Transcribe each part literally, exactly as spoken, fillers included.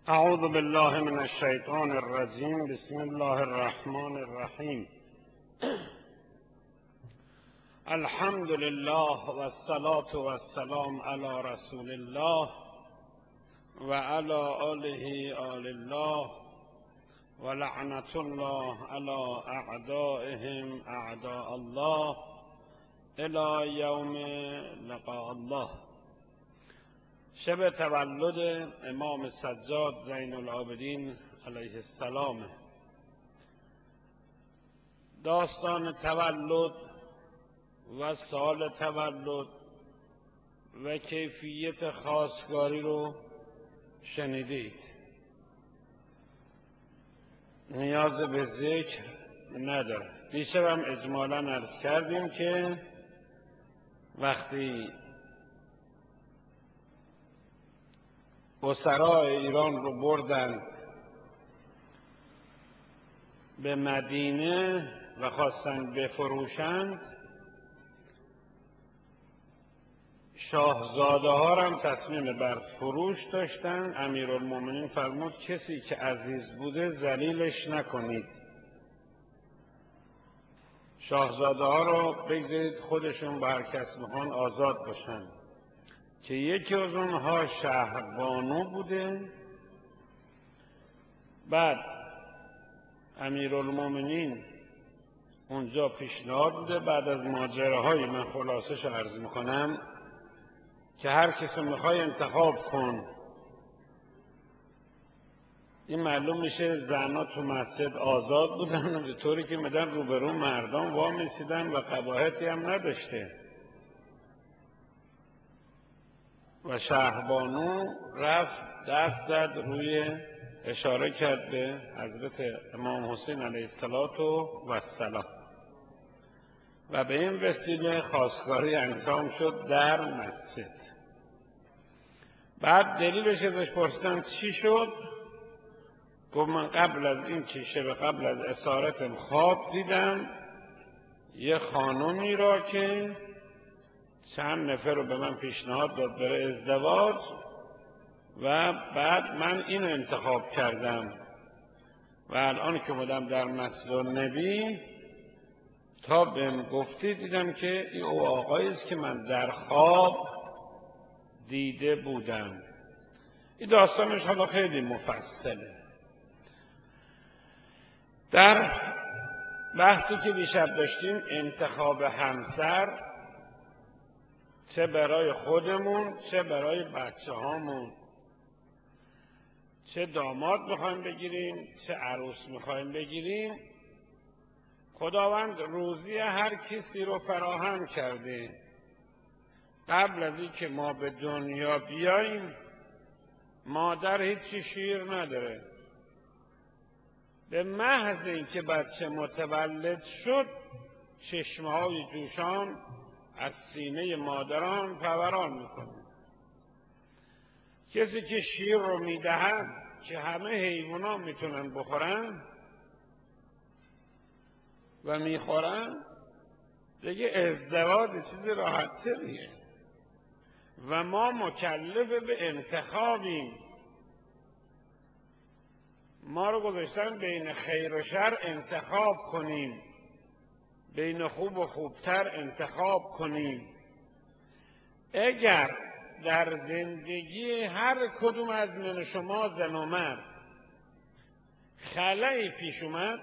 اعوذ بالله من الشیطان الرجیم. بسم الله الرحمن الرحیم. الحمد لله و الصلاة و السلام علی رسول الله و علی آله آل الله و لعنت الله علی اعدائهم اعداء الله الی یوم لقاء الله. شب تولد امام سجاد زین العابدین علیه السلام. داستان تولد و سال تولد و کیفیت خواستگاری رو شنیدید. نیاز به ذکر نداره. دیشب هم اجمالاً عرض کردیم که وقتی اسرای ایران رو بردند به مدینه و خواستند بفروشند، شاهزاده ها هم تصمیم بر فروش داشتند. امیرالمومنین فرمود کسی که عزیز بوده ذلیلش نکنید، شاهزاده ها رو بگذارید خودشون با هر کس میخوان آزاد باشن. که یکی از اونها شهربانو بوده. بعد امیرالمومنین اونجا پیشنهاد بوده، بعد از ماجراهای من خلاصش عرض میکنم که هر کسی میخوای انتخاب کن. این معلوم میشه زنها تو مسجد آزاد بودن به طوری که میدن روبرو مردان وا میسیدن و قباحتی هم نداشته. و شهربانو رفت دست زد روی، اشاره کرد به حضرت امام حسین علیه السلام و به این وسیله خواستگاری انجام شد در مسجد. بعد دلیلش ازش پرسیدن چی شد؟ گفت من قبل از این که شب قبل از اسارتم خواب دیدم یه خانمی را که چند نفر رو به من پیشنهاد داد برای ازدواج و بعد من اینو انتخاب کردم و الان که بودم در مسجد النبی تا بهم گفتی دیدم که این او آقایی است که من در خواب دیده بودم. این داستانش حالا خیلی مفصله. در بحثی که دیشب داشتیم انتخاب همسر، چه برای خودمون چه برای بچه هامون، چه داماد میخوایم بگیریم چه عروس میخوایم بگیریم، خداوند روزی هر کسی رو فراهم کرده. قبل از این که ما به دنیا بیاییم مادر هیچی شیر نداره. به محض اینکه بچه متولد شد چشمه‌های جوشان از سینه مادران فوران میکنه. کسی که شیر رو میدهد که همه حیوانات میتونن بخورن و میخورن، دیگه ازدواج چیز راحت تریه و ما مکلف به انتخابیم. ما رو گذاشتن بین خیر و شر انتخاب کنیم، بین خوب و خوبتر انتخاب کنیم. اگر در زندگی هر کدوم از من شما زن و مرد خلایی پیش اومد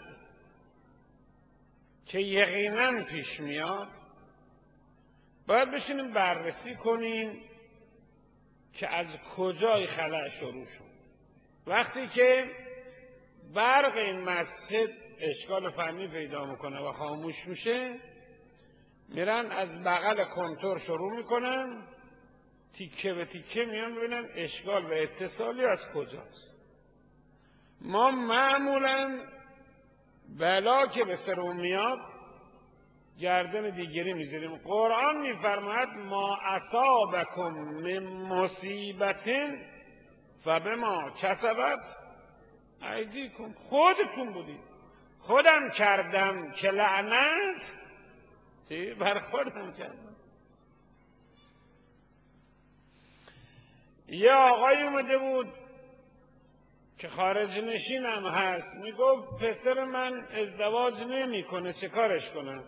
که یقینا پیش میاد، باید بشینیم بررسی کنیم که از کجای خلا شروع شد. وقتی که برق این مسجد اشکال فنی پیدا میکنه و خاموش میشه، میرن از بغل کنتور شروع میکنن تیکه به تیکه میان ببینن اشکال و اتصالی از کجاست. ما معمولا بلا که به سرمون میاد گردن دیگری میذاریم. قرآن میفرماید ما اصابکم من مصیبت فبما کسبت ایدیکم، خودتون بودید. خودم کردم که لعنت بر خودم کردم. یه آقای اومده بود که خارج نشینم هست میگفت پسر من ازدواج نمیکنه، چه کارش کنم؟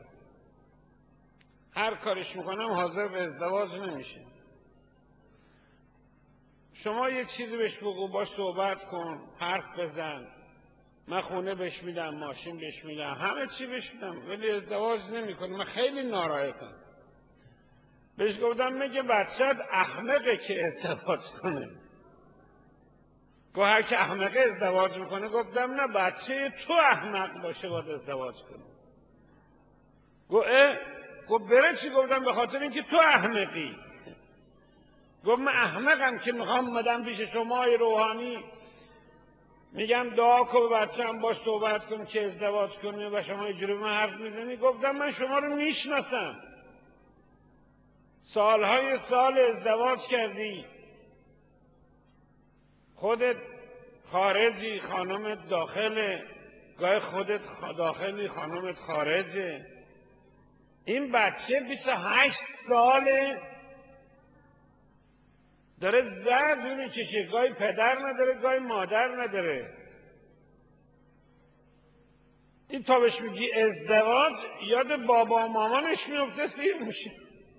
هر کارش میکنم حاضر به ازدواج نمیشه. شما یه چیزی بهش بگو، باش صحبت کن، حرف بزن، من خونه بهش میدم، ماشین بهش میدم، همه چی بهش میدم، ولی ازدواج نمیکنه. من خیلی ناراحتم. بهش گفتم میگه بچت احمقه که ازدواج کنه. گفت هر که احمقه ازدواج میکنه. گفتم نه، بچه تو احمق باشه باید ازدواج کنه. گفت اه؟ گفت بره چی؟ گفتم به خاطر اینکه تو احمقی. گفت من احمقم که میخوام اومدم پیش شمای روحانی میگم دعا کن به بچه‌م، باش صحبت کن که ازدواج کنه و شما اینجوری به من حرف میزنی؟ گفتم من شما رو میشناسم، سالهای سال ازدواج کردی، خودت خارجی، خانمت داخله، گاهی خودت داخلی خانمت خارجه. این بچه بیست و هشت ساله داره زجر میکشه، گاهی پدر نداره گاهی مادر نداره. این تا بهش میگی ازدواج یاد بابا و مامانش میفته، سیر میشه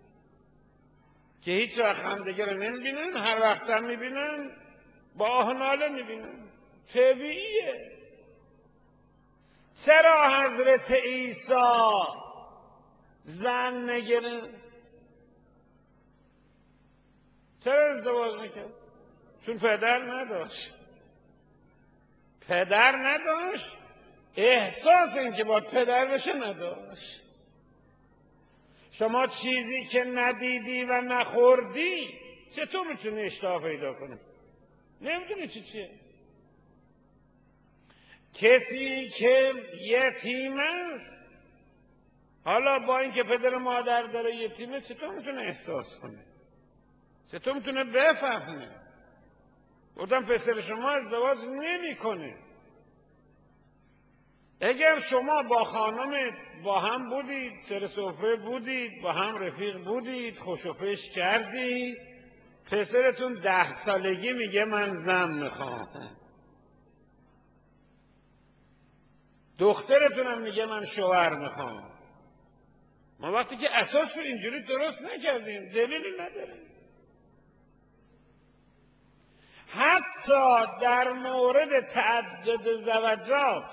که هیچ وقت همدیگه رو نمیبینن، هر وقت هم میبینن با آه ناله میبینن. طبیعیه. چرا حضرت عیسی زن نگرفت؟ چرا ازدواج نکرد؟ چون پدر نداشت. پدر نداشت، احساس این که باید پدر بشه نداشت. شما چیزی که ندیدی و نخوردی چطور میتونی اشتها پیدا کنی؟ نمیدونی چی چیه. کسی که یتیم است، حالا با اینکه پدر مادر داره یتیمه، چطور میتونه احساس کنه؟ چطور میتونه بفهمه؟ گفتم پسر شما ازدواج نمیکنه. اگر شما با خانم با هم بودید، سر سفره بودید، با هم رفیق بودید، خوش و پیش کردید، پسرتون ده سالگی میگه من زن میخوام، دخترتونم میگه من شوهر میخوام. ما وقتی که اساس رو اینجوری درست نکردیم دلیلی نداره. حتی در مورد تعدد زوجات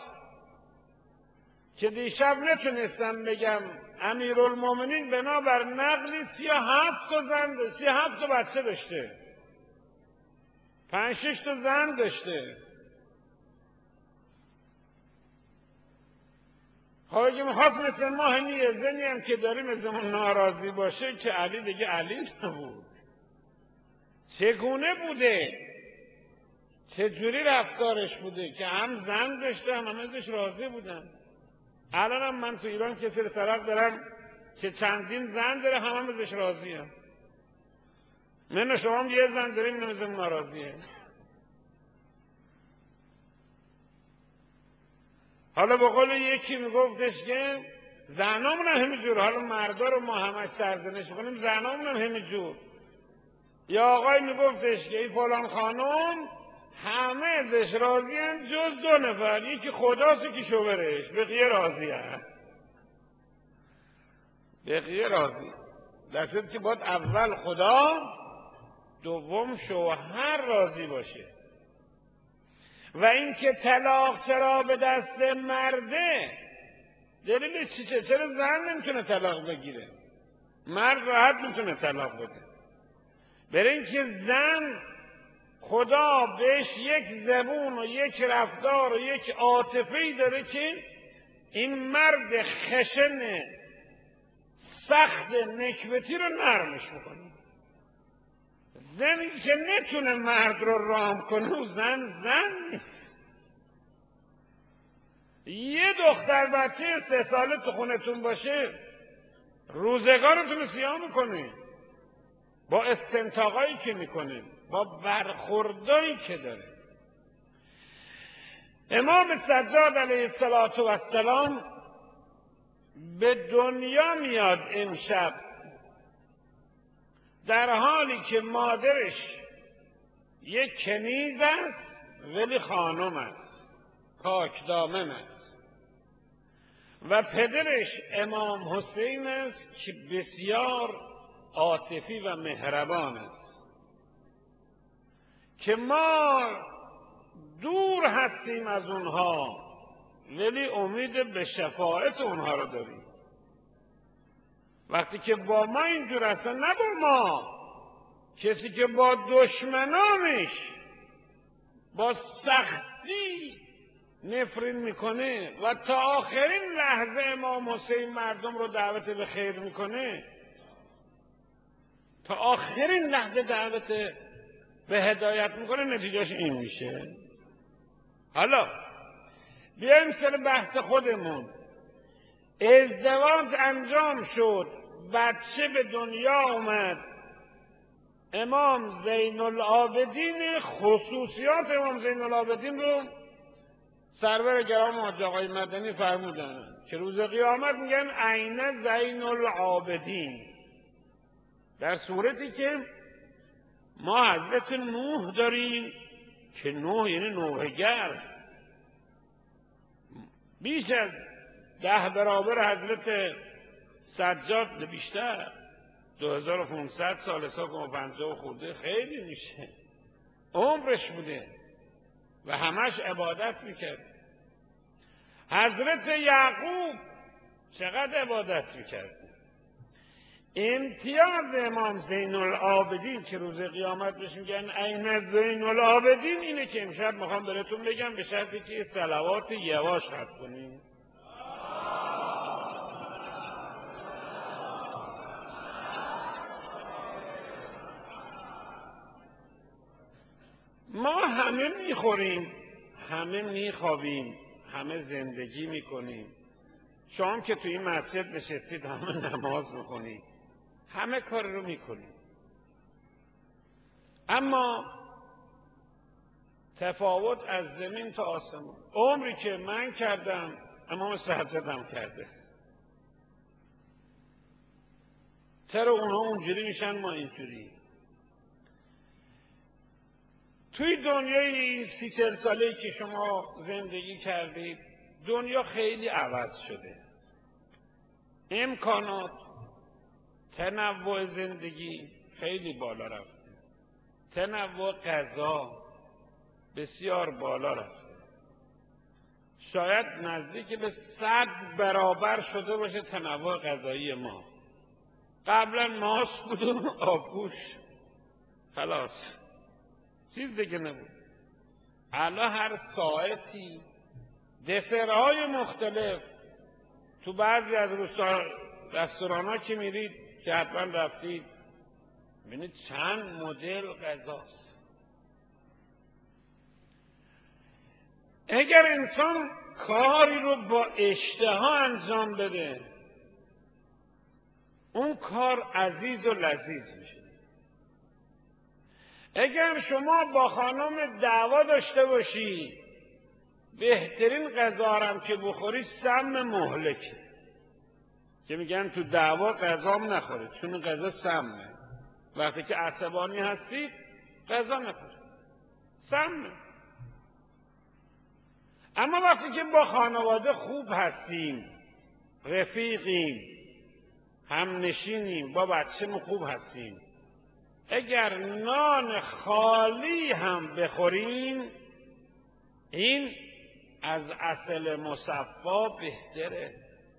که دیشب نتونستم بگم، امیرالمومنین بنابر نقلی سی و هفت تا زن داشته، سی و هفت تا بچه داشته، پنج شش تا زن داشته. خب اگه میخواست مثل ما همین زنی هم که داریم ازمون ناراضی باشه که علی دیگه علی نبود. چگونه بوده؟ چجوری رفتارش بوده که هم زن داشته هم همه ازش راضی بودن؟ الان هم من تو ایران کسی رو طرف دارم که چندین زن داره، هم هم ازش راضی هم. من و شما هم یه زن داریم اینم ازم ناراضیه. حالا به قول یکی میگفتش که زنامون هم همینجور، حالا مردا رو ما همش سرزنش میکنیم، زنامون هم همینجور. یا آقای میگفتش که این فلان خانم همه ازش راضی هم جز دو نفر، یکی خداست یکی شوهرش، بقیه راضی هم. بقیه راضی. درصد که باید اول خدا دوم شوهر راضی باشه. و اینکه طلاق چرا به دست مرده، دلیلش چیه؟ چرا زن نمیتونه طلاق بگیره؟ مرد راحت میتونه طلاق بده. برای اینکه زن خدا بهش یک زبون و یک رفتار و یک عاطفه‌ای داره که این مرد خشن سخت نکبتی رو نرمش میکنه. زنی که نتونه مرد رو رام کنه و زن زن نیست. یه دختر بچه سه ساله تو خونتون باشه روزگارتون رو سیاه میکنه با استنطاقایی که میکنه، با برخوردایی که داره. امام سجاد علیه السلام به دنیا میاد امشب در حالی که مادرش یک کنیز است ولی خانم است، پاک دامن است و پدرش امام حسین است که بسیار عاطفی و مهربان است، که ما دور هستیم از اونها ولی امید به شفاعت اونها رو داریم. وقتی که با ما اینجور هستن، نه با ما، کسی که با دشمنانش با سختی نفرین میکنه و تا آخرین لحظه امام حسین مردم رو دعوت به خیر میکنه، تا آخرین لحظه دعوت به هدایت میکنه، نتیجهش این میشه. حالا بیایم سر بحث خودمون. ازدواج انجام شد، بچه به دنیا اومد، امام زین العابدین، خصوصیات امام زین العابدین رو سرور گرام حاج آقای مدنی فرمودن که روز قیامت میگن عین زین العابدین، در صورتی که ما حضرت نوح داریم که نوح یعنی نوحگر، بیش از ده برابر حضرت سجاد، بیشتر دو هزار و پانصد سال حساب کنم، پنجاه و خورده، خیلی میشه عمرش بوده و همش عبادت میکرد. حضرت یعقوب چقدر عبادت میکرد. امتیاز امام زین العابدین که روز قیامت بهش میگن عین زین العابدین اینه که امشب میخوام براتون بگم، به شرطی که صلوات یواش ختم کنیم. ما همه میخوریم، همه میخوابیم، همه زندگی میکنیم. شما که توی این مسجد نشستید همه نماز میخونید، همه کار رو میکنیم، اما تفاوت از زمین تا آسمان. عمری که من کردم امام سجادم کرده. چرا اونها اونجوری میشن ما اینجوری؟ توی دنیای این سی چل ساله‌ای که شما زندگی کردید، دنیا خیلی عوض شده. امکانات، تنوع زندگی خیلی بالا رفته، تنوع غذا بسیار بالا رفته، شاید نزدیک به صد برابر شده باشه تنوع غذایی ما. قبلا ماست بود و آبگوش، خلاص چیز دیگه نبود. الان هر ساعتی دسرهای مختلف. تو بعضی از رستوران ها که میرید که حتما رفتید، ببینید چند مدل غذاست. اگر انسان کاری رو با اشتها انجام بده، اون کار عزیز و لذیذ میشه. اگر شما با خانم دعوا داشته باشی، بهترین غذا هم که بخوری سم مهلکه، که میگن تو دعوا غذام نخورید چون غذا سمه. وقتی که عصبانی هستید غذا نخورید، سمه. اما وقتی که با خانواده خوب هستیم، رفیقیم، هم نشینیم، با بچه‌مون خوب هستیم، اگر نان خالی هم بخوریم، این از عسل مصفا بهتره.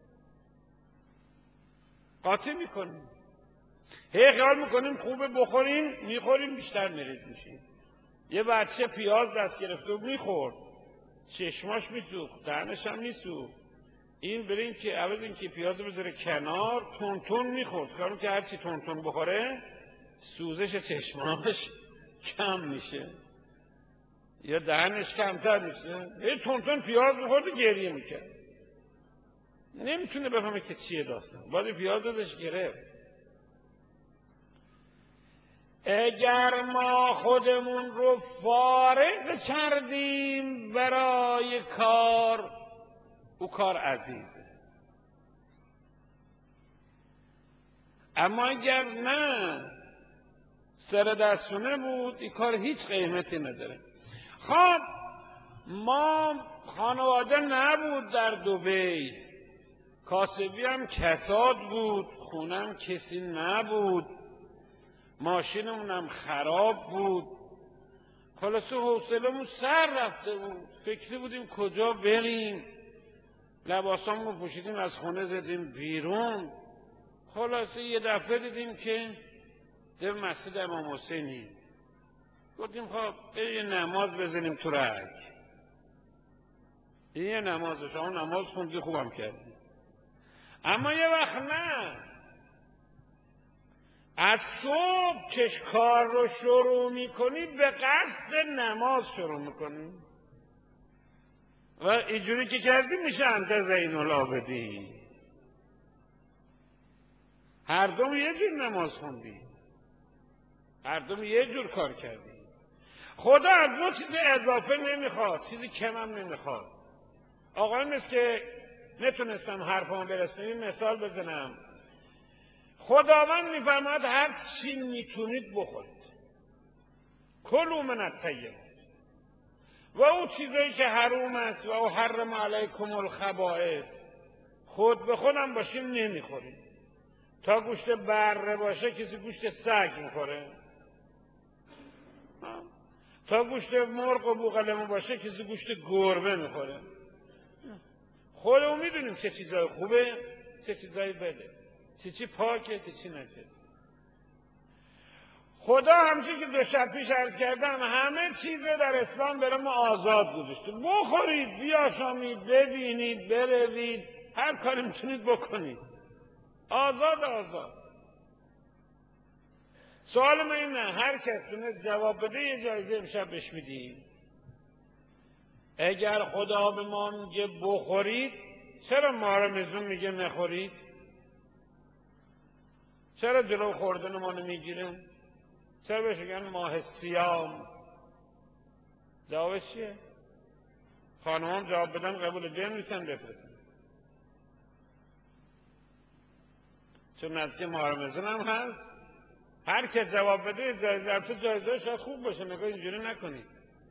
قاطی میکنیم، هی خیال میکنیم خوبه بخوریم، میخوریم بیشتر مریض میشیم. یه بچه پیاز دست گرفته و میخورد، چشماش میسوخت، دهنش هم میسوخت. این برین که عوض این که پیاز بذاره کنار، تون تون میخورد. کارو که هرچی تون تون بخوره سوزش چشماش کم میشه یا دهنش کمتر میشه. یه تون تون پیاز بخورد و گریه میکرد، نمیتونه بفهمه که چیه داستان، باید پیاز ازش گرفت. اگر ما خودمون رو فارغ کردیم برای کار، او کار عزیزه. اما اگر نه، سر دستونه بود، این کار هیچ قیمتی نداره. خب ما خانواده نبود در دبی، کاسبی هم کساد بود، خونم کسی نبود، ماشینمونم خراب بود، خلاصه حوصله‌مون سر رفته بود، فکری بودیم کجا بریم، لباسامون پوشیدیم از خونه زدیم بیرون. خلاصه یه دفعه دیدیم که در مسجد امام حسینی، گفتیم خب یه نماز بزنیم تو رگ. یه نماز، شما نماز خوندی خوبم کردی، اما یه وقت نه، از صبح چش کار رو شروع میکنی به قصد نماز شروع میکنی و اینجوری که کردی میشه انت زین العابدین. هر دوم یه جور نماز خوندی، هر دوم یه جور کار کردی. خدا از ما چیز اضافه نمیخواد، چیزی کم هم نمیخواد. آقایون است که نتونستم حرفمو برسونم مثال بزنم. خداوند میفرماید هر چی میتونید بخورید، کلوا من الطیبات، و اون چیزایی که حروم است و او حرم علیکم الخبائث، خود به خودم باشیم نمیخوریم. تا گوشت بره باشه کسی گوشت سگ میخوره؟ تا گوشت مرغ و بوقلمون باشه کسی گوشت گربه میخوره؟ خودمون میدونیم چه چیزای خوبه چه چیزای بده، چه چی پاکه چه چی نجسه. خدا همچنین که دو شب پیش عرض کردم همه چیز رو در اسلام برای ما آزاد گذاشته. بخورید، بیاشامید، ببینید، بروید، هر کاری میتونید بکنید، آزاد آزاد. سوال من اینه، هر کس تونست جواب بده یه جایزه امشب بهش میدیم. اگر خدا به ما میگه بخورید، چرا ماه رمضان میگه نخورید؟ چرا جلو خوردن ما نمیگیره؟ چرا بهش میگن ماه سیام؟ جوابش چیه؟ خانوام جواب بدن قبول بنویسن بفرستن، چون نزدیک ماه رمضان هم هست. هر که جواب بده جایزه، البته جایزه شاید خوب باشه، نگاه اینجوری نکنید.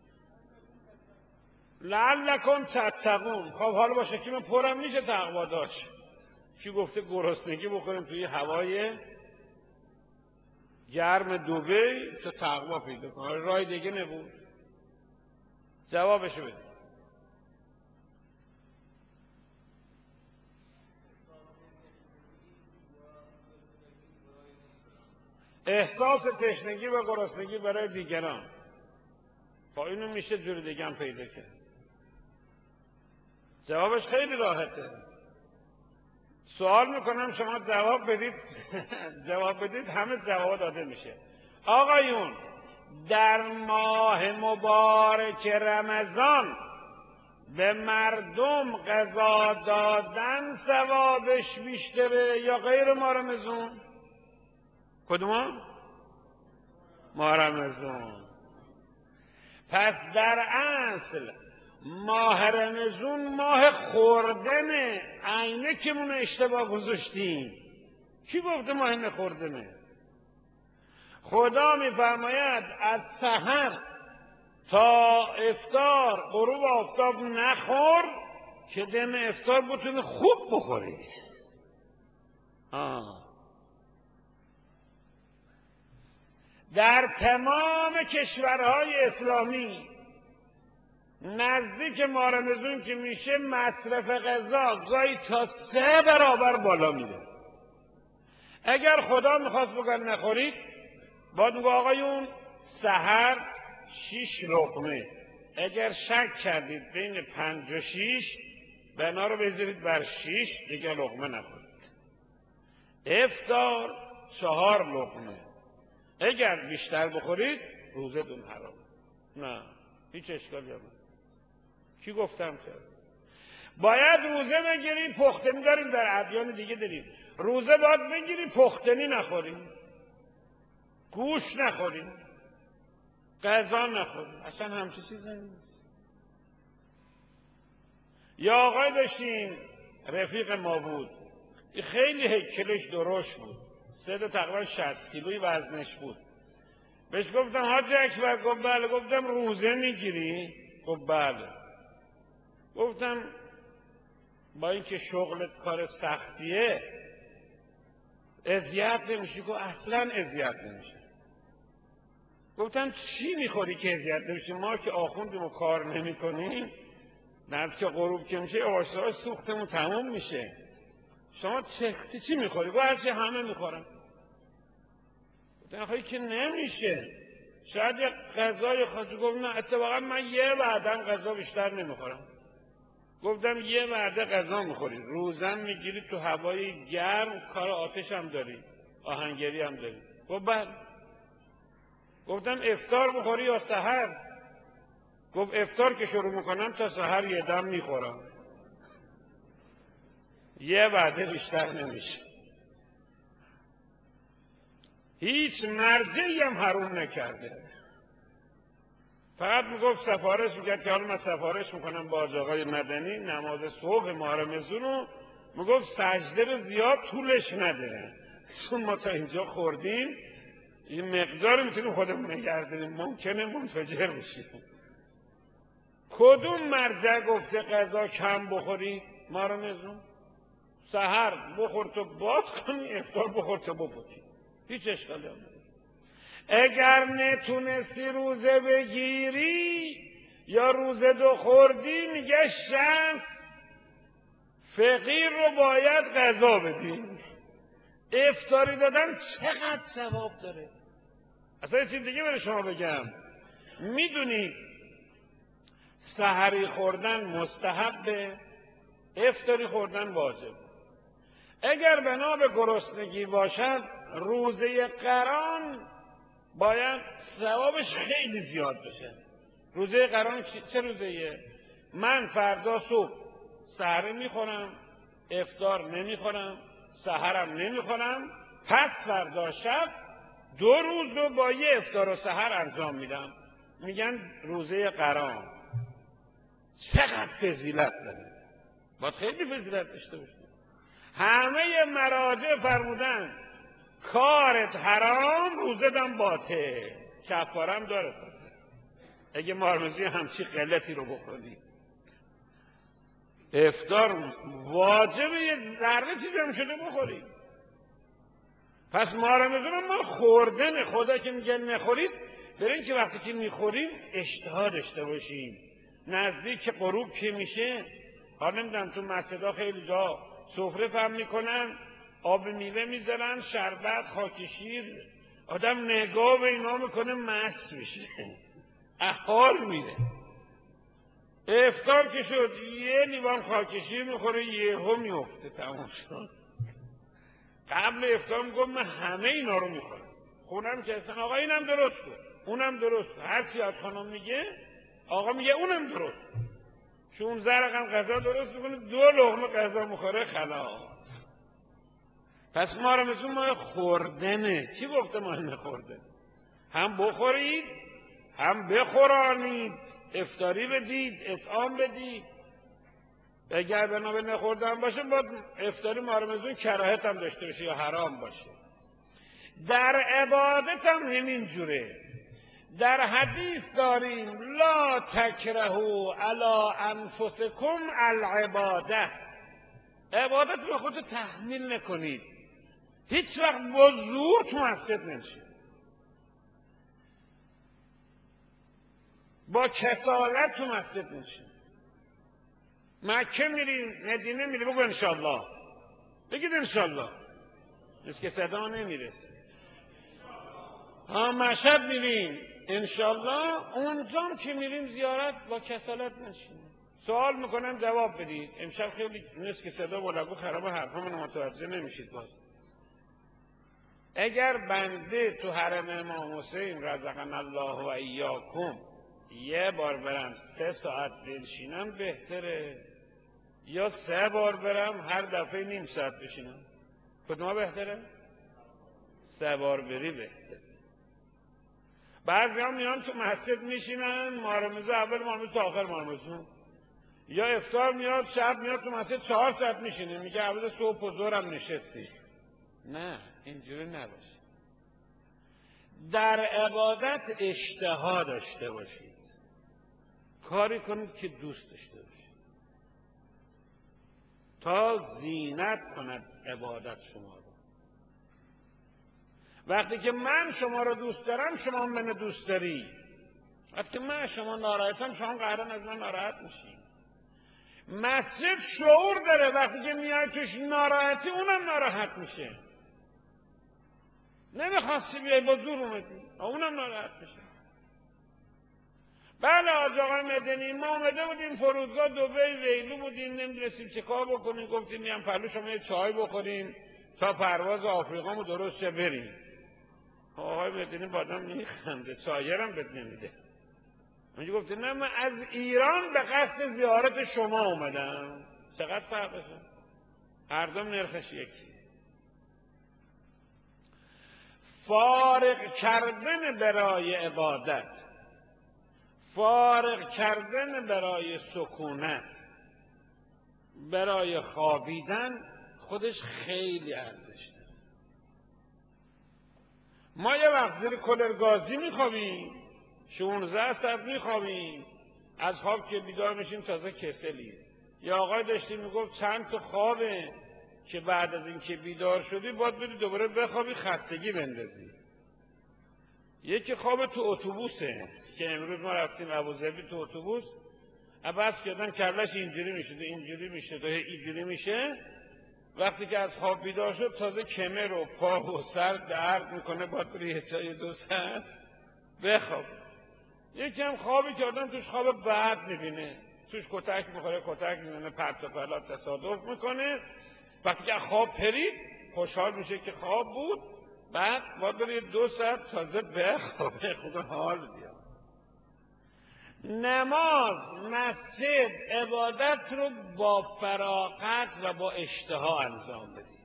لعلکم تتقون. خب حالا با شکیم پرم میشه تقوا داشت. کی گفته گرسنگی بخوریم توی هوای گرم دبی تا تقوا پیدا کنه؟ راه دیگه نبود. جوابشو بده. احساس تشنگی و گرسنگی برای دیگران، با اینو میشه جور دیگه هم پیدا کرد. جوابش خیلی راحته. سوال میکنم شما جواب بدید جواب بدید همه جواب داده میشه. آقایون، در ماه مبارک رمضان به مردم غذا دادن ثوابش بیشتره یا غیر ماه رمضان؟ کدوم؟ ماه رمضان. پس در اصل ماه رمضان ماه خوردنه، عینه که مون اشتباه گذاشتیم. کی گفته ماه نخوردنه؟ خدا میفرماید از سحر تا افطار غروب آفتاب نخور که دم افطار بتونی خوب بخوری. آه. در تمام کشورهای اسلامی نزدیک ماه رمضان که میشه مصرف غذا گاهی تا سه برابر بالا میره. اگر خدا میخواست بگن نخورید، باید میگه آقایون سحر شیش لقمه، اگر شک کردید بین پنج و شیش بنا رو بذارید بر شیش، دیگه لقمه نخورید. افطار چهار لقمه، اگر بیشتر بخورید روزه دون حرام. نه هیچ اشکالی هم. کی گفتم که باید روزه بگیری پختنی؟ داریم در ادیان دیگه داریم روزه باید بگیری پختنی نخوریم، گوش نخوریم، غذا نخوریم، اصلا همچه چیزی نیست. یا آقای داشتیم رفیق ما بود، خیلی هیکلش درشت بود، سه تقریبا شصت کیلوی وزنش بود، بهش گفتم حاج اکبر. گفت بله. گفتم روزه میگیری؟ گفت بله. گفتم با اینکه شغلت کار سختیه اذیت نمیشی؟ گفت اصلا اذیت نمیشه. گفتم چی میخوری که اذیت نمیشه؟ ما که آخوندیم و کار نمی کنیم نزدیک غروب که میشه آشتهای سوختمون تموم میشه. شما چه چی میخوری؟ گفت هرچی همه میخورم. گفتم خواهی که نمیشه، شاید یه غذای خاصی. گفت نه اتفاقا من یه وعدم غذا بیشتر نمیخورم. گفتم یه وعده غذا میخوری، روزم میگیری، تو هوای گرم کار آتش هم داری، آهنگری هم داری. گفت بله. گفتم افطار میخوری یا سحر؟ گفت افطار که شروع میکنم تا سحر یه دم میخورم، یه وعده بیشتر نمیشه. هیچ مرجعی هم حروم نکرده، فقط میگفت سفارش میکرد که حالا من سفارش میکنم با آقای مدنی نماز صبح ماه رمضان رو، میگفت سجده رو زیاد طولش نده، چون ما تا اینجا خوردیم این مقدار میتونیم خودمون نگه داریم، ممکنه منفجر بشیم. کدوم مرجع گفته غذا کم بخوری؟ ماه رمضان سحر بخور تو باد کنی، افطار بخور تو بپوکی، هیچ اشکالی هم نداره. اگر نتونستی روزه بگیری یا روزه دو خوردی، میگه شخص فقیر رو باید غذا بدین. افطاری دادن چقدر ثواب داره. اصلا یه چیز دیگه برای شما بگم، میدونید سحری خوردن مستحبه، افطاری خوردن واجب. اگر بنا به گرسنگی باشد روزه قران باید ثوابش خیلی زیاد بشه. روزه قران چه روزه‌ایه؟ من فردا صبح سحر میخورم، افطار نمیخورم، سحرم نمیخورم، پس فردا شب دو روز رو با یه افطار و سحر انجام میدم، میگن روزه قران. چقدر فضیلت داره، باید خیلی فضیلت داشته باشه. همه مراجع فرمودن کارت حرام روزدم باطل، کفارم داره تازه اگه مارمزی همچی قلتی رو بکنی. افطار واجبه، یه ذره چیزی هم شده بخوری. پس مارمزون ما خوردن، خدا که میگه نخورید، برین که وقتی که میخوریم اشتها داشته باشیم. نزدیک غروب که میشه، حالا نمیدونم تو مسجدها خیلی جا سفره پهن میکنن، آب میوه میذارن، شربت، خاک شیر، آدم نگاه به اینا میکنه مست میشه، احال میره. افطار که شد یه لیوان خاک شیر میخوره، یهو میفته تمام شد. قبل افطار میگم من همه اینا رو میخورم، خونم که اصلا آقا اینم درست کن اونم درست کن، هرچی از خانم میگه آقا میگه اونم درست کن، چون زرقم غذا درست میکنه، دو لقمه غذا میخوره خلاص. پس ما رمضان ما خوردنه. کی گفته ما نخورده؟ هم بخورید هم بخورانید، افطاری بدید، اطعام بدید. اگر بنا به نخوردن باشه باید افطاری ما رمضان کراهت هم داشته باشه یا حرام باشه. در عبادت هم همین جوره. در حدیث داریم لا تکرهوا علی انفسکم العباده، عبادت رو خودتو تحمیل نکنید. هیچ وقت با زور تو مسجد نمیشه، با کسالت تو مسجد نمیشه. مکه میریم، مدینه میریم، بگو انشالله، بگید انشالله، نیست که صدا نمیرسه. ها مشهد میریم انشالله، اونجام که میریم زیارت با کسالت نشیم. سوال میکنم جواب بدید. امشب خیلی نیست که صدا و لگو خراب، حرفمون متوجه نمیشید. باز اگر بنده تو حرم امام حسین رزقنا الله و ایاکم یه بار برم سه ساعت بنشینم بهتره، یا سه بار برم هر دفعه نیم ساعت بشینم؟ کدوم بهتره؟ سه بار بری بهتره. بعضی هم میان تو مسجد میشینن مارمزو اول مارمزو تا آخر مارمزو، یا افطار میاد شب میاد تو مسجد چهار ساعت میشینه، میگه اول صبح و ظهرم نشستی. نه اینجوری نباشه. در عبادت اشتها داشته باشید، کاری کنید که دوست داشته باشید تا زینت کند عبادت شما رو. وقتی که من شما رو دوست دارم شما منو دوست داری، وقتی من شما ناراحتم شما قهرن از من ناراحت میشین. مسجد شعور داره، وقتی که میای توش ناراحتی اونم ناراحت میشه. نمیخواستی بیای با زور اومدی اونم ناراحت میشه. بله آج آقای مدنی، ما اومده بودیم فرودگاه دبی ویلو بودیم، نمیدونستیم چه کار بکنیم، گفتیم میام پلو شما یه چای بخوریم تا پرواز آفریقامو درست شه بریم. آقای مدنی بادم میخنده، چایرم بهت نمیده. اونجا گفته نه من از ایران به قصد زیارت شما اومدم. چقدر فرقشه؟ هر دو نرخش یکی. فارغ کردن برای عبادت، فارغ کردن برای سکونت، برای خوابیدن خودش خیلی ارزش داره. ما یه وقت زیر کولر گازی میخوابیم، شانزده ساعت میخوابیم، از خواب که بیدار میشیم تازه کسلیه. یا آقای داشتی میگفت چند تا خوابه که بعد از این که بیدار شدی باید بری دوباره بخوابی خستگی بندازی. یکی خواب تو اتوبوسه که امروز ما رفتیم ابوظبی تو اتوبوس، عباس کردن کلش اینجوری میشه اینجوری میشه اینجوری میشه. وقتی که از خواب بیدار شد تازه کمر و پا و سر درد میکنه، باید بری یه چای دو ساعت بخواب. یکی هم خوابی که آدم توش خواب بعد میبینه، توش کتک میخوره، کتک میزنه، پرت و پلا تصادف میکنه. وقتی که خواب پرید خوشحال میشه که خواب بود، بعد باید بری دو ساعت تازه بخوابه، خود حال بیاد. نماز، مسجد، عبادت رو با فراغت و با اشتها انجام بدید.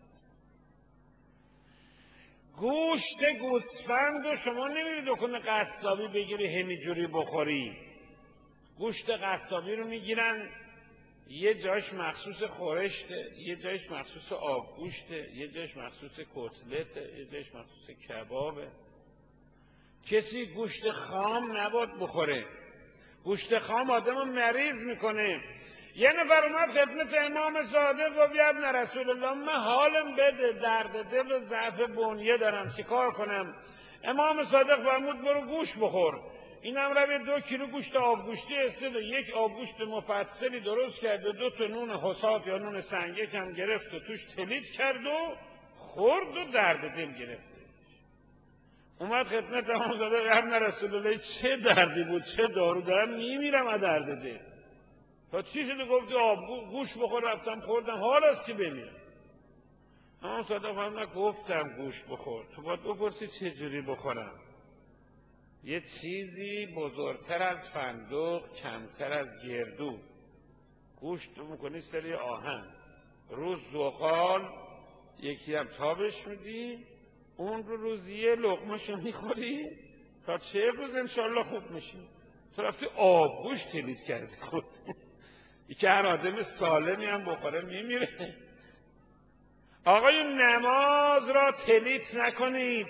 گوشت گوسفند رو شما نمیری دکون قصابی بگیری همینجوری بخوری. گوشت قصابی رو میگیرن یه جایش مخصوص خورشته، یه جایش مخصوص آبگوشته، یه جایش مخصوص کتلته، یه جایش مخصوص کبابه. کسی گوشت خام نباید بخوره. گوشت خام آدم رو مریض میکنه. یه نفر اومد خدمت امام صادق گفت یا ابن رسول الله من حالم بده، درد دل و ضعف بنیه دارم، چیکار کنم؟ امام صادق فرمود برو گوشت بخور. اینم روی دو کیلو گوشت آبگوشتی استد و یک آبگوشت مفصلی درست کرد و دو تا نون حسات یا نون سنگک هم گرفت و توش تلیت کرد و خورد و درد دل گرفت. اومد خدمت امام صادق یا ابن رسول الله چه دردی بود، چه دارو دارم میمیرم از درد دل. تا چی شده؟ گفتی آب گوش بخور. رفتم خوردم حال است که بمیرم. امام صادق فرمود گفتم گوش بخور، تو باید بپرسی چه جوری بخورم. یه چیزی بزرگتر از فندق، کمتر از گردو، گوشت رو میکنی سری آهن، روز زغال یکی هم تابش میدی، اون رو روز یه لقمهشو میخوری تا چه روز انشالله خوب میشی. تو رفتی آبگوشت تلید کردی خود. یکی هر آدم سالمی هم بخوره میمیره. آقای نماز را تلیت نکنید،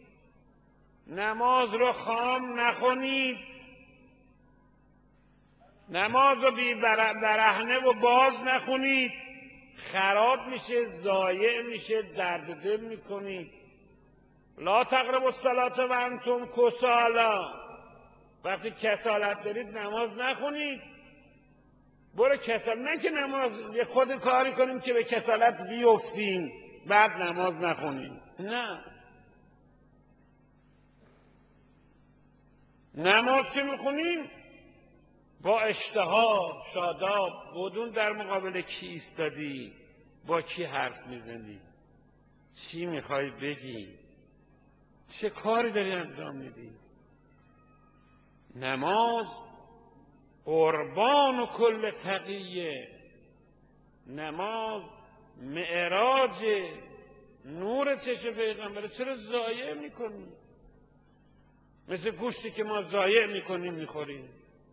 نماز را خام نکنید، نماز را بی برهنه و باز نخونید، خراب میشه، ضایع میشه، درد دل میکنید. لا تقربوا الصلاة و انتم کسالا، وقتی کسالت دارید نماز نخونید. برو کسال، نه که نماز یه خود کاری کنیم که به کسالت بیفتیم بعد نماز نخونیم، نه. نماز که میخونیم با اشتها، شاداب، بدون در مقابل کی ایستادی، با کی حرف میزنی، چی میخوای بگی، چه کاری داری انجام میدی. نماز قربان و کل تقیه، نماز معراج نور چشم پیغمبره، چرا ضایع میکنی؟ مثل گوشتی که ما ضایع میکنیم میخوریم.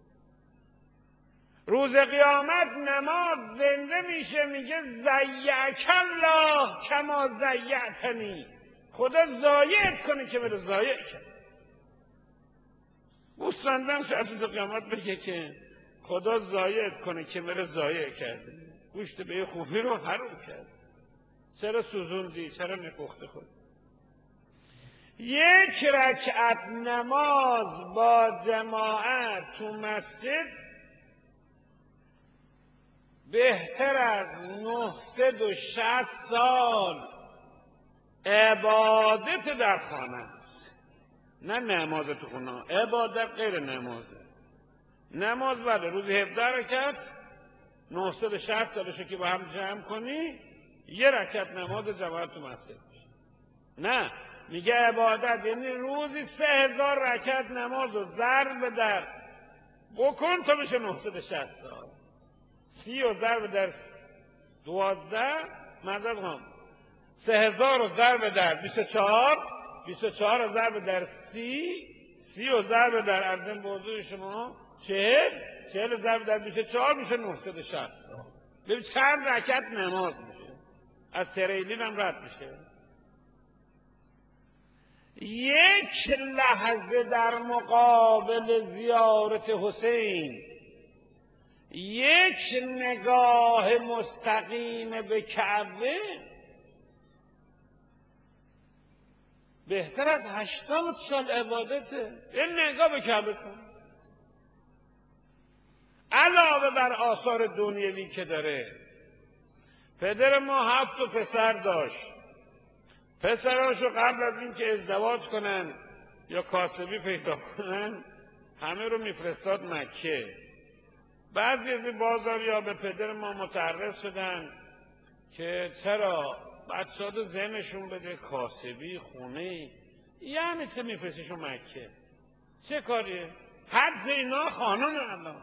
روز قیامت نماز زنده میشه، میگه ضیعک الله کما ضیعتنی، خدا ضایعت کنه که بره ضایع کرد. گوسفندم شاید روز قیامت بگه که خدا ضایعت کنه که مرا ضایع کرده، گوشت به خوبی رو حروم کرد، چرا سوزوندی، چرا نپخته خود. یک رکعت نماز با جماعت تو مسجد بهتر از نهصد و شصت سال عبادت در خانه است. نه نماز تو خونه، عبادت غیر نمازه. نماز بله روز هفده رکعت نهصد و شصت سالشو که با هم جمع کنی یه رکعت نماز جماعت تو مسجد میشه. نه، میگه عبادت یعنی روزی سه هزار رکعت نماز رو ضرب در بکن تا بشه نهصد و شصت سال. سی و ضرب در دوازده مدد هم سه هزار رو ضرب در بیست و چهار، بیست و چهار رو ضرب در سی، سی و ضرب در ارزم به حضور شما چهل، چهل ضرب در بیست و چهار میشه نهصد و شصت. ببین چند رکعت نماز میشه، از تریلین هم رد میشه. یک لحظه در مقابل زیارت حسین، یک نگاه مستقیم به کعبه بهتر از هشتاد سال عبادته. یه نگاه به کعبه کن، علاوه بر آثار دنیوی که داره. پدر ما هفت و پسر داشت، پسراشو قبل از اینکه ازدواج کنن یا کاسبی پیدا کنن همه رو میفرستاد مکه. بعضی از بازاریا به پدر ما متعرض شدن که چرا بچه ها رو ذهنشون بده کاسبی خونه، یعنی چه میفرستشون مکه، چه کاریه؟ حج اینا خانم. الان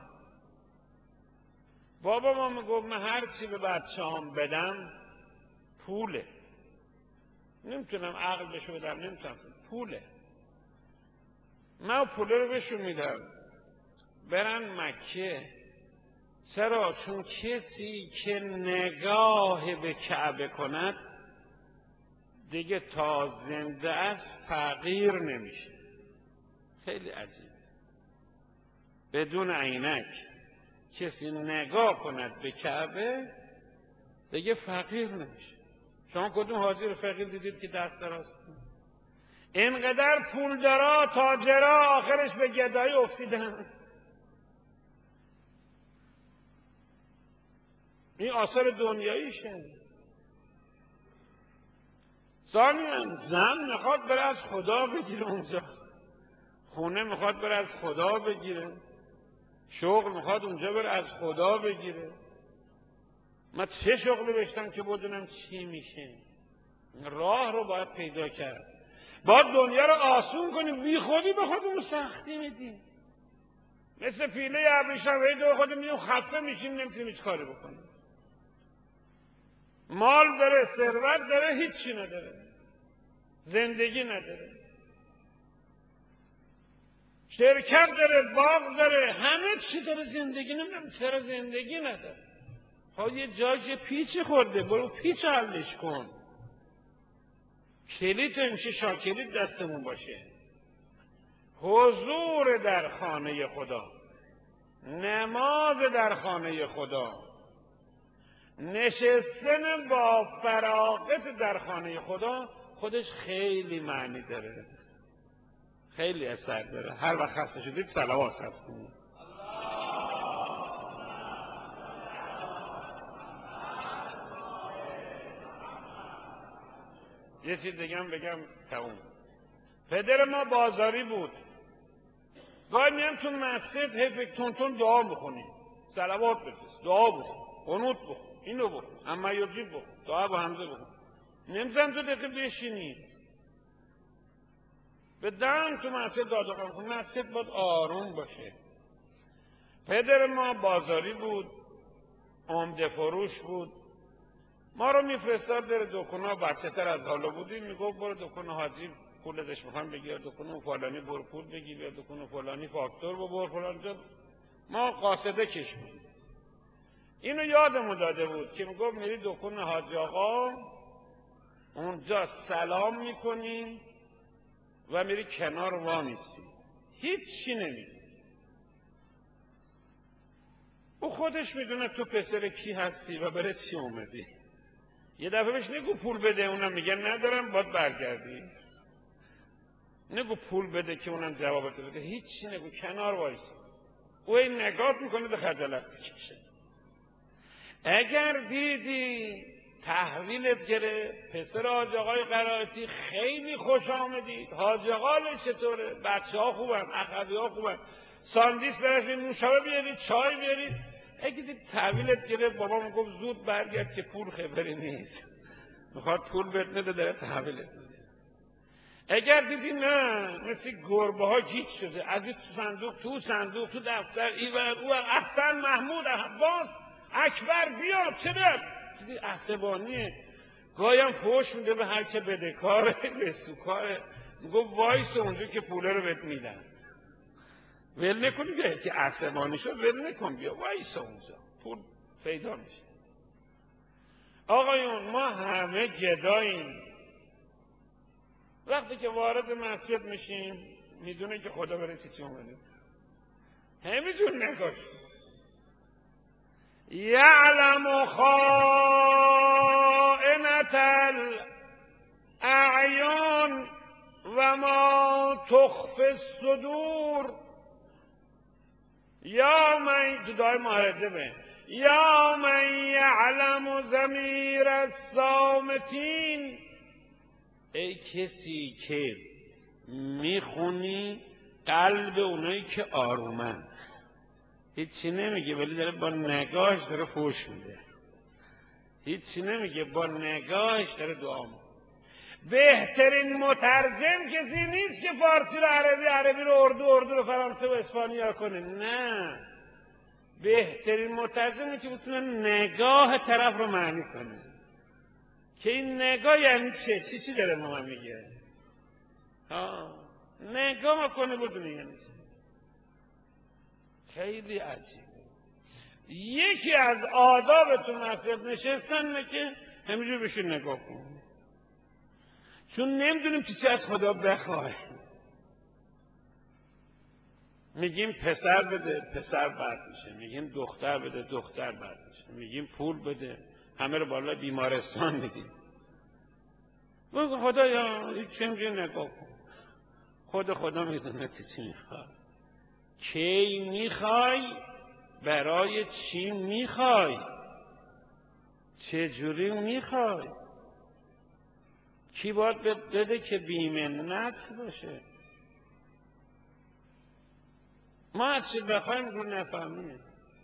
بابا ما میگفت من هر چی به بچه هم بدم پوله، نمیتونم عقل بشو بدم، نمیتونم، پوله. من پوله رو بهشون میدم برن مکه. چرا؟ چون کسی که نگاه به کعبه کند دیگه تا زنده است فقیر نمیشه. خیلی عجیبه. بدون عینک کسی نگاه کند به کعبه دیگه فقیر نمیشه. شما کدوم حاجی رو فقیر دیدید که دست دراز کنه؟ اینقدر پولدارا تاجرا آخرش به گدایی افتیدن. این آثار دنیاییشه. ثانیاً زن میخواد بره از خدا بگیره، اونجا خونه میخواد بره از خدا بگیره، شغل میخواد اونجا بره از خدا بگیره. من چه شغلی بشتم که بدونم چی میشه؟ راه رو باید پیدا کرد. باید دنیا رو آسون کنیم، بی خودی به خودمون سختی میدیم. مثل پیله ابریشم هی دو خودمون میگیم خفه میشیم، نمیتونیم هیچ کاری بکنیم. مال داره، ثروت داره، هیچی نداره، زندگی نداره. شرکت داره، باغ داره، همه چی داره، زندگی نمیدونم چرا زندگی نداره. ها یه جاش پیچ خورده، برو پیچ حلش کن. کلید میشه شاکلید دستمون باشه. حضور در خانه خدا، نماز در خانه خدا، نشستن با فراغت در خانه خدا خودش خیلی معنی داره، خیلی اثر داره. هر وقت خسته شدید صلوات خونید. یه چیز دیگه هم بگم تموم. پدر ما بازاری بود، گاهی میام تو مسجد حیف تون تون دعا بخونیم، صلوات بفرست، دعا بخون، قنوت بخون، اینو بخون، اما یجیب بخون، دعا با حمزه بخون. نمیزن تو دقیقه بشینی به دم تو مسجد دعا بخون. مسجد باید آروم باشه. پدر ما بازاری بود، عمده فروش بود، ما رو میفرستاد در دکونا. بچه تر از حالا بودیم، میگفت برو دکون حاجی پول ازش میخوام بگیر، دکون فلانی برو پول بگیر، یا دکون فلانی فاکتور ببر فلان جا. ما قاصده کش بودیم. اینو یادمون داده بود که میگفت میری دکون حاج آقا، اونجا سلام میکنی و میری کنار وامیسی، هیچ چی نمیگی. خودش میدونه تو پسر کی هستی و برای چی اومدی. یه دفعه بهش نگو پول بده، اونم میگه ندارم، باید برگردی. نگو پول بده که اونم جوابتو بده، هیچی نگو، کنار وایس. او این نگاه میکنه به خجالت میکشه. اگر دیدی تحویلت گرفت، پسر حاج آقای قرائتی خیلی خوش آمدید، حاج آقا چطوره، بچه ها خوبن، اخوی ها خوبن، ساندیس براش نوشابه بیارید، چای بیارید. اگه دید تحویلت گرفت، بابام گفت زود برگرد که پول خبری نیست، میخواد پول بهت نده داره تحویلت میده. اگر دیدی نه، مثل گربه ها گیج شده، از این تو صندوق تو صندوق تو دفتر ایور او احسن محمود عباس اکبر بیا چرا دیدی عصبانیه، گاهی فوش میده به هر که بدهکاره به سوکاره، میگه وایس اونجا که پوله رو بهت میدن، ول نکنی بیا که عصبانی شد، ول نکن بیا وایس اونجا پول پیدا میشه. آقایون ما همه گداییم. وقتی که وارد مسجد میشیم میدونه که خدا برسی چی اومده، همینجور نگاش یعلم خائنة الاعیان و ما تخفی الصدور. یا من دعای معرضه به یا من یعلم ضمیر الصامتین، ای کسی که میخونی قلب اونایی که آرومن، هیچی نمیگه ولی داره با نگاهش داره فوش میده، هیچی نمیگه با نگاهش داره دعا میکنه. بهترین مترجم کسی نیست که فارسی رو عربی، عربی رو اردو، اردو رو فرانسه و اسپانیا کنه، نه، بهترین مترجمی که بتونه نگاه طرف رو معنی کنه، که این نگاه یعنی چه، چی چی داره ما میگه، ها نگاه کنه بدونه یعنی چه. خیلی عجیبه. یکی از آداب تو مسجد نشستن که همینجور بشین نگاه کن، چون نمیدونیم چی چی از خدا بخواه. میگیم پسر بده، پسر بد میشه، میگیم دختر بده، دختر بد میشه، میگیم پول بده، همه رو بالا بیمارستان میدیم. بگو خدایا هیچ چیزی نگاه کن، خود خدا میدونه چی میخواد، کی میخوای، برای چی میخوای، چجوری میخوای، کی باید بده که بیمنت باشه. ما هر چی بخوایم رو نفهمیم،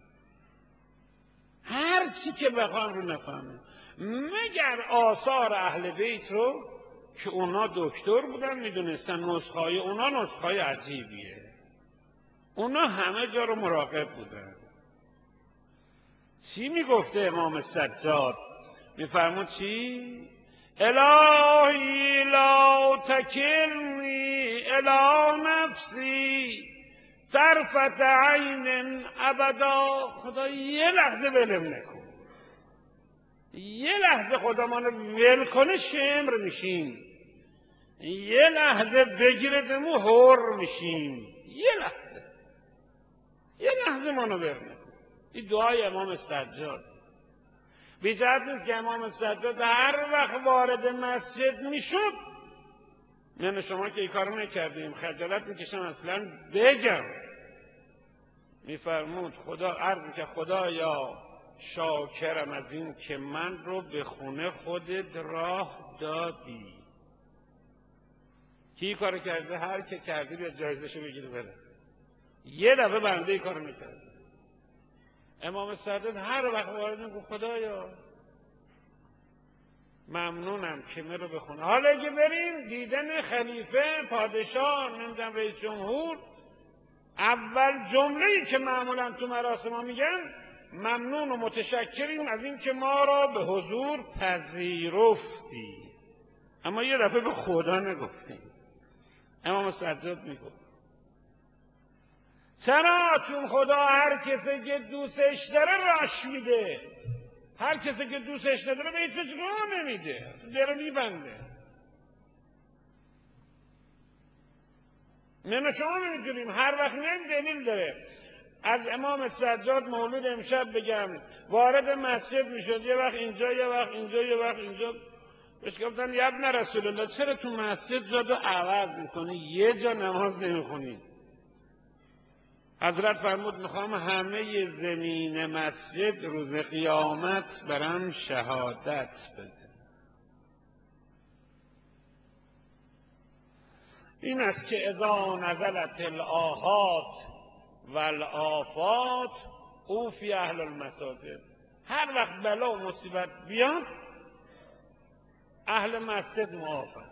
هر چی که بخوایم رو نفهمیم، مگر آثار اهل بیت رو که اونا دکتر بودن میدونستن نسخه‌های اونا نسخه‌های عجیبیه، اونا همه جا رو مراقب بودن. چی میگفته امام سجاد؟ میفرمود چی؟ الهی لا تکلنی الی نفسی طرفت عین ابدا. خدا یه لحظه ولم نکن، یه لحظه خدا منو ول کنه شمر میشیم، یه لحظه بگیردمو هور میشیم، یه لحظه یه لحظه منو ول نکن. این دعای امام سجاد. بیجهت نیست که امام سجاد هر وقت وارد مسجد میشد، من شما که این کارو نکردیم خجالت میکشم اصلا بگم، میفرمود خدا عرض که خدایا شاکرم از این که من رو به خونه خودت راه دادی. کی کارو کرده؟ هر که کردی بیا جایزشو بگیره بره. یه دفعه بنده این کارو میکرد. امام سجاد هر وقت وارد میگه خدایا ممنونم که من رو به خونه. حالا اگه بریم دیدن خلیفه، پادشاه، نمیدونم رئیس جمهور، اول جمله‌ای که معمولا تو مراسم ها میگن ممنون و متشکریم از این که ما را به حضور پذیرفتی. اما یه دفعه به خدا نگفتیم. امام سجاد میگفت چرا؟ چون خدا هر کسی که دوستش داره راش میده، هر کسی که دوستش نداره به هیچ چیز راه نمیده، در میبنده. من شما نمیتونیم هر وقت نیم دلیل داره. از امام سجاد مولود امشب بگم وارد مسجد میشد، یه وقت اینجا یه وقت اینجا یه وقت اینجا، بهش گفتن یا ابن رسول الله چرا تو مسجد جادو عوض میکنی، یه جا نماز نمیخونی؟ حضرت فرمود میخوام همه زمین مسجد روز قیامت برم شهادت بده. این است که اذا نزلت الآهات و الآفات او فی اهل المساجد. هر وقت بلا و مصیبت بیاد اهل مسجد معافن.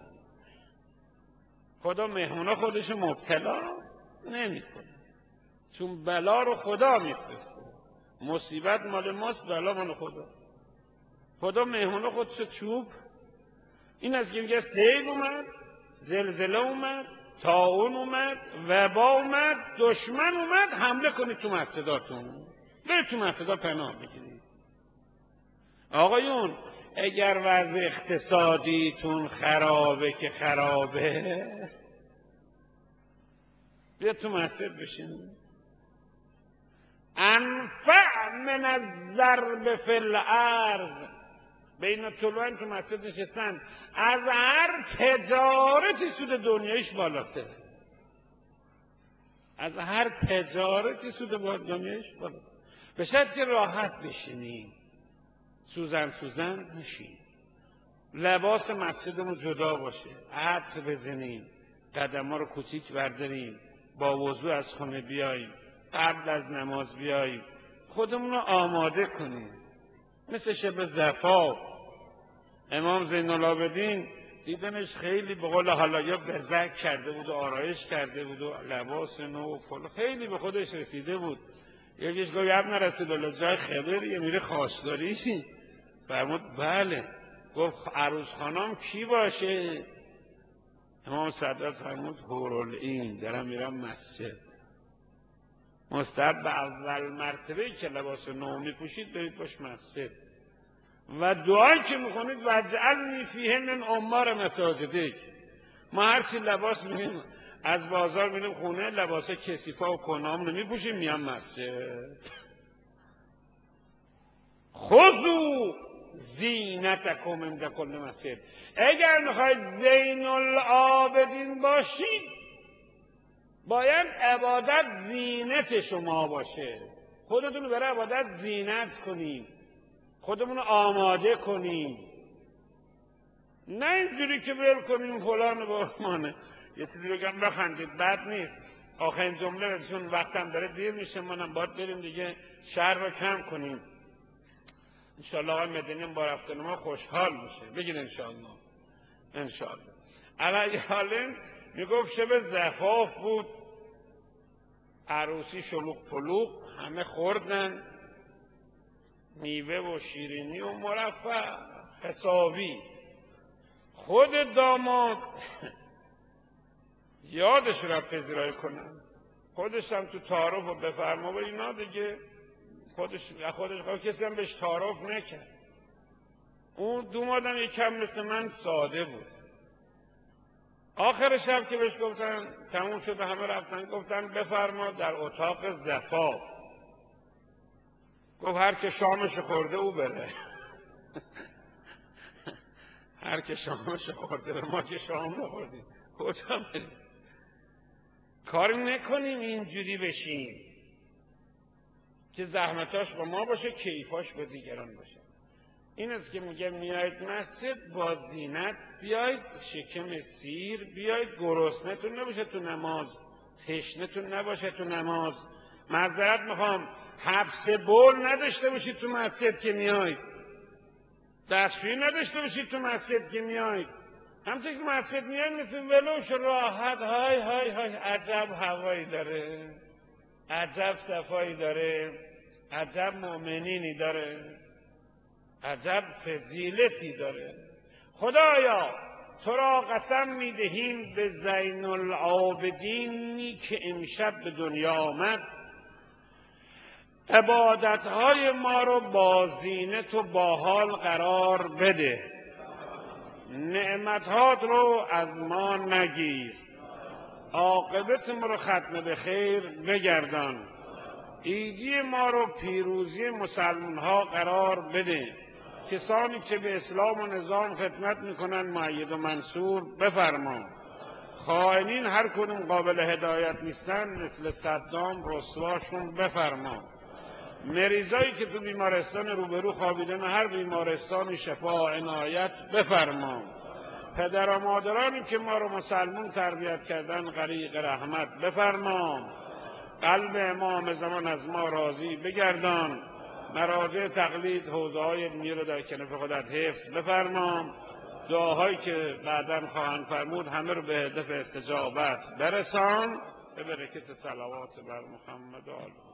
خدا مهمونا خودش مبتلا نمیکنه، چون بلا رو خدا میفرسته. مصیبت مال ماست، بلا مال خدا. خدا مهمونا خودش چوب. این است که میگه سیل اومد، زلزله اومد، طاعون اومد، وبا اومد، دشمن اومد، حمله کنید تو مسجداتون، برید تو مسجدها پناه بگیرید. آقایون اگر وضع اقتصادیتون خرابه که خرابه، بیا تو مسجد بشین. انفع من الضرب فی الارض. بین طلوعن تو مسجد نشستن، از هر تجارتی سود دنیایش بالاتره. از هر تجارتی سود دنیایش بالاتره. به شرط که راحت بشینیم، سوزن سوزن نشین، لباس مسجدمون جدا باشه، عطر بزنیم، قدم ها رو کوچیک برداریم، با وضو از خونه بیاییم، قبل از نماز بیاییم، خودمون رو آماده کنیم. مثل شب زفاف امام زین العابدین دیدنش خیلی به قول حالا یا بزک کرده بود و آرایش کرده بود و لباس نو و فلان، خیلی به خودش رسیده بود. یکیش گفت ابن رسول الله جای خبریه میره خواستگاریشی؟ فرمود بله. گفت عروس خانم کی باشه؟ امام سجاد فرمود حورالعین. دارم میرم مسجد. مستحب اول مرتبه که لباس نو میپوشید برید باش مسجد و دعایی که میکنید واجعلنی فیه من عمار مساجدک. ما هرچی لباس میگیم از بازار میریم خونه، لباس کثیفا و کنام نمیپوشیم، میام مسجد. خذوا زینتکم عند کل مسجد. اگر میخواید زین العابدین باشید باید عبادت زینت شما باشه. خودتون رو برای عبادت زینت کنیم، خودمون رو آماده کنیم، نه اینجوری که ول کنیم فلان بهمانه. یه چیزی بگم بخندید، بد نیست. آخرین جمله چون وقتم داره دیر میشه، منم باید بریم دیگه شهر رو کم کنیم. انشاءالله آقای مدنی با رفتن ما خوشحال میشه. بگید انشاءالله. انشاءالله. علی حالین میگفت شب زفاف بود، عروسی شلوغ پلوغ، همه خوردن میوه و شیرینی و مرفه حسابی. خود داماد یادش را پذیرایی کنن، خودش هم تو تعارف و بفرما و اینا دیگه، خودش خودش خود کسی هم بهش تعارف نکرد. اون دومادم یکم مثل من ساده بود. آخر شب که بهش گفتن تموم شده همه رفتن، گفتن بفرما در اتاق زفاف. گفت هر که شامش خورده او بره. هر که شامش خورده به ما که شام نخوردیم کجا بریم؟ کاری نکنیم اینجوری بشیم که زحمتاش با ما باشه، کیفاش با دیگران باشه. این است که میگه میایید مسجد با زینت بیایید، شکم سیر بیایید، گرسنه‌تون نباشه تو نماز، تشنه‌تون نباشه تو نماز. معذرت میخوام حبس بول نداشته باشید تو مسجد که میایید، دستشویی نداشته باشید تو مسجد که میایید. همچنین که مسجد میایید مثل ولوش راحت، های های های عجب هوایی داره، عجب صفایی داره، عجب مؤمنینی داره، عجب فضیلتی داره. خدایا تو را قسم میدهیم به زین العابدینی که امشب به دنیا آمد، عبادتهای ما رو با زینت و با حال قرار بده، نعمتات رو از ما نگیر، عاقبت ما رو ختم به خیر بگردان. عیدی ما رو پیروزی مسلمان ها قرار بده. کسانی که به اسلام و نظام خدمت میکنن مؤید و منصور بفرما. خائنین هر کدوم قابل هدایت نیستن مثل صدام رسواشون بفرما. مریضایی که تو بیمارستان روبرو خوابیدن هر بیمارستانی شفا عنایت بفرما. پدر و مادرانی که ما رو مسلمون تربیت کردن غریق رحمت بفرما. قلب امام زمان از ما راضی بگردان. مراجع تقلید حوزه های علمی رو در کنف خودت حفظ بفرما. دعاهایی که بعداً خواهند فرمود همه رو به هدف استجابت برسان. به برکت صلوات بر محمد و آل